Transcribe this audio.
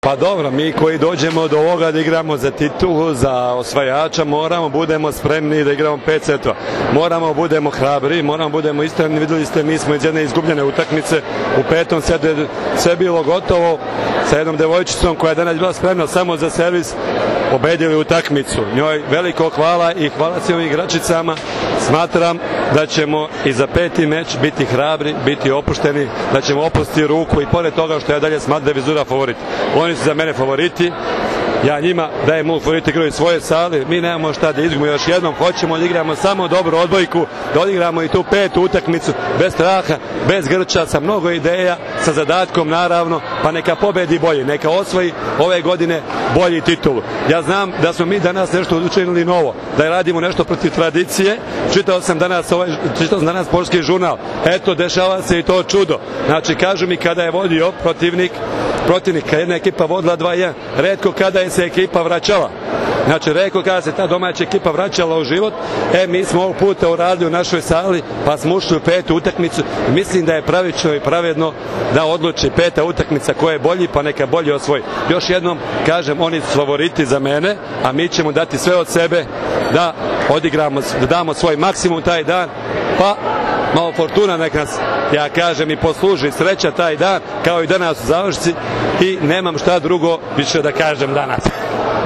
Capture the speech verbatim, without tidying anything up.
Pa dobro, mi koji dođemo do ovoga da igramo za titulu, za osvajača, moramo budemo spremni da igramo pet setova. Moramo budemo hrabri, moramo budemo istrajni. Videli ste, mi smo iz jedne izgubljene utakmice u petom setu sve bilo gotovo sa jednom devojčicom koja je danas bila spremna samo za servis, pobedili utakmicu. Njoj veliko hvala i hvala svim igračicama. Smatram da ćemo i za peti meč biti hrabri, biti opušteni, da ćemo opustiti ruku i pored toga što ja dalje smatram da je Vizura favorit. Oni su za mene favoriti, ja njima dajem mogu favoriti igraju svoje sale, mi nemamo šta da izgubimo još jednom, hoćemo da igramo samo dobru odbojku, da odigramo i tu petu utakmicu bez straha, bez grča, sa mnogo ideja, sa zadatkom naravno, pa neka pobedi bolji, neka osvoji ove godine bolji titulu. Ja znam da smo mi danas nešto učinili novo, da radimo nešto protiv tradicije, čitao sam danas ovaj, čitao sam danas Sportski žurnal, eto dešava se i to čudo, znači kažu mi kada je vodio protivnik, protivnik, kada jedna ekipa vodila dva jedan, retko kada je se ekipa vraćala. Znači, rekao kada se ta domaća ekipa vraćala u život, e, mi smo ovog puta uradili u našoj sali, pa smo ušli u petu utakmicu. Mislim da je pravično i pravedno da odluči peta utakmica ko je bolji, pa neka bolji osvoji. Još jednom kažem, oni su favoriti za mene, a mi ćemo dati sve od sebe da odigramo, da damo svoj maksimum taj dan, pa malo fortuna nek nas, ja kažem, i posluži sreća taj dan, kao i danas u završci, i nemam šta drugo više da kažem danas.